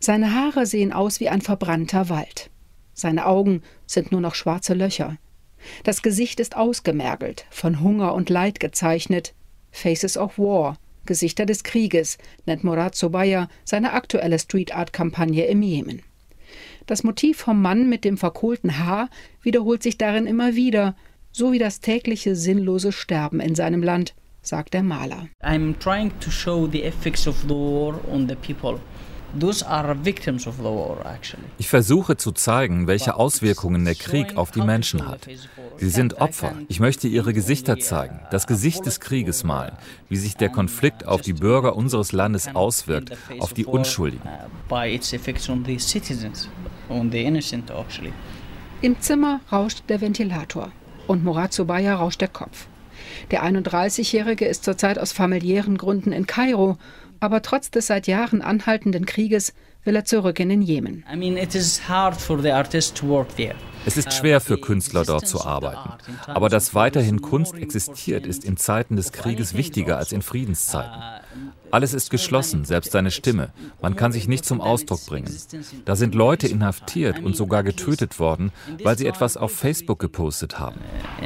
Seine Haare sehen aus wie ein verbrannter Wald. Seine Augen sind nur noch schwarze Löcher. Das Gesicht ist ausgemergelt, von Hunger und Leid gezeichnet. Faces of War, Gesichter des Krieges, nennt Murad Zubayar seine aktuelle Street-Art-Kampagne im Jemen. Das Motiv vom Mann mit dem verkohlten Haar wiederholt sich darin immer wieder, so wie das tägliche sinnlose Sterben in seinem Land, sagt der Maler. I'm trying to show the effects of the war on the people. Those are victims of the war, actually. Ich versuche zu zeigen, welche Auswirkungen der Krieg auf die Menschen hat. Sie sind Opfer. Ich möchte ihre Gesichter zeigen, das Gesicht des Krieges malen, wie sich der Konflikt auf die Bürger unseres Landes auswirkt, auf die Unschuldigen. Im Zimmer rauscht der Ventilator und Murad Zubayar rauscht der Kopf. Der 31-Jährige ist zurzeit aus familiären Gründen in Kairo, aber trotz des seit Jahren anhaltenden Krieges will er zurück in den Jemen. Es ist schwer für Künstler dort zu arbeiten. Aber dass weiterhin Kunst existiert, ist in Zeiten des Krieges wichtiger als in Friedenszeiten. Alles ist geschlossen, selbst seine Stimme. Man kann sich nicht zum Ausdruck bringen. Da sind Leute inhaftiert und sogar getötet worden, weil sie etwas auf Facebook gepostet haben.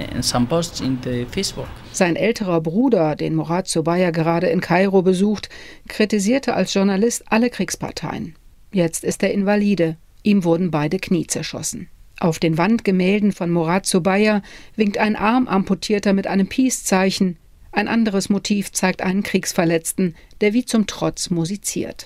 Sein älterer Bruder, den Murad Zubayar gerade in Kairo besucht, kritisierte als Journalist alle Kriegsparteien. Jetzt ist er Invalide. Ihm wurden beide Knie zerschossen. Auf den Wandgemälden von Murad Zubayar winkt ein Armamputierter mit einem Peace-Zeichen. Ein anderes Motiv zeigt einen Kriegsverletzten, der wie zum Trotz musiziert.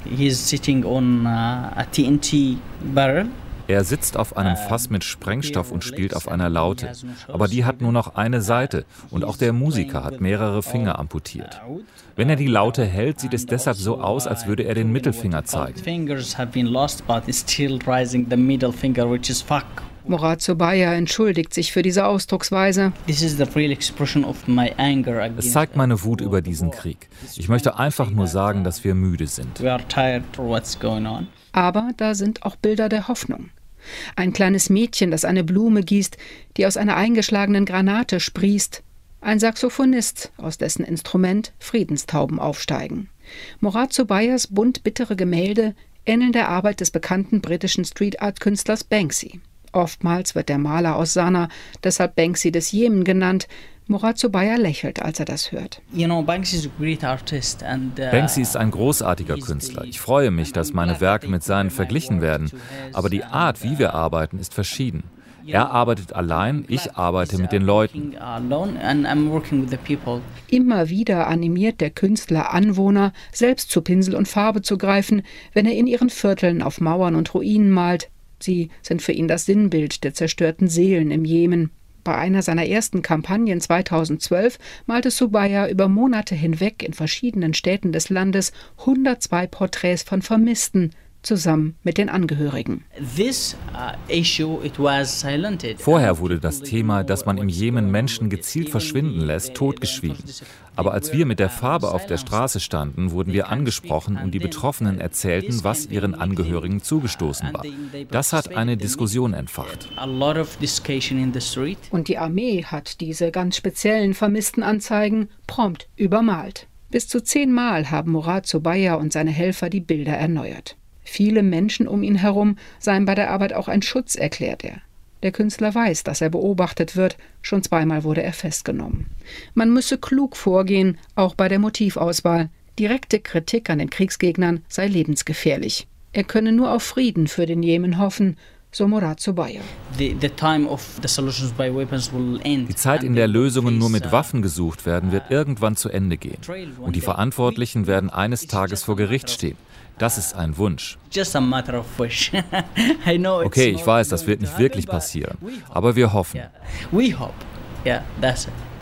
Er sitzt auf einem Fass mit Sprengstoff und spielt auf einer Laute. Aber die hat nur noch eine Seite und auch der Musiker hat mehrere Finger amputiert. Wenn er die Laute hält, sieht es deshalb so aus, als würde er den Mittelfinger zeigen. Murad Zubayar entschuldigt sich für diese Ausdrucksweise. Es zeigt meine Wut über diesen Krieg. Ich möchte einfach nur sagen, dass wir müde sind. Aber da sind auch Bilder der Hoffnung. Ein kleines Mädchen, das eine Blume gießt, die aus einer eingeschlagenen Granate sprießt. Ein Saxophonist, aus dessen Instrument Friedenstauben aufsteigen. Murad Zubayars bunt bittere Gemälde ähneln der Arbeit des bekannten britischen Street-Art-Künstlers Banksy. Oftmals wird der Maler aus Sanaa deshalb Banksy des Jemen genannt. Murad Zubayar lächelt, als er das hört. Banksy ist ein großartiger Künstler. Ich freue mich, dass meine Werke mit seinen verglichen werden. Aber die Art, wie wir arbeiten, ist verschieden. Er arbeitet allein, ich arbeite mit den Leuten. Immer wieder animiert der Künstler Anwohner, selbst zu Pinsel und Farbe zu greifen, wenn er in ihren Vierteln auf Mauern und Ruinen malt. Sie sind für ihn das Sinnbild der zerstörten Seelen im Jemen. Bei einer seiner ersten Kampagnen 2012 malte Zubayar über Monate hinweg in verschiedenen Städten des Landes 102 Porträts von Vermissten, zusammen mit den Angehörigen. Vorher wurde das Thema, dass man im Jemen Menschen gezielt verschwinden lässt, totgeschwiegen. Aber als wir mit der Farbe auf der Straße standen, wurden wir angesprochen und die Betroffenen erzählten, was ihren Angehörigen zugestoßen war. Das hat eine Diskussion entfacht. Und die Armee hat diese ganz speziellen Vermisstenanzeigen prompt übermalt. Bis zu 10 Mal haben Murad Zubayar und seine Helfer die Bilder erneuert. Viele Menschen um ihn herum seien bei der Arbeit auch ein Schutz, erklärt er. Der Künstler weiß, dass er beobachtet wird. Schon 2-mal wurde er festgenommen. Man müsse klug vorgehen, auch bei der Motivauswahl. Direkte Kritik an den Kriegsgegnern sei lebensgefährlich. Er könne nur auf Frieden für den Jemen hoffen, so Murad Zubayar. Die Zeit, in der Lösungen nur mit Waffen gesucht werden, wird irgendwann zu Ende gehen. Und die Verantwortlichen werden eines Tages vor Gericht stehen. Das ist ein Wunsch. Okay, ich weiß, das wird nicht wirklich passieren. Aber wir hoffen. We hope. Yeah, that's it.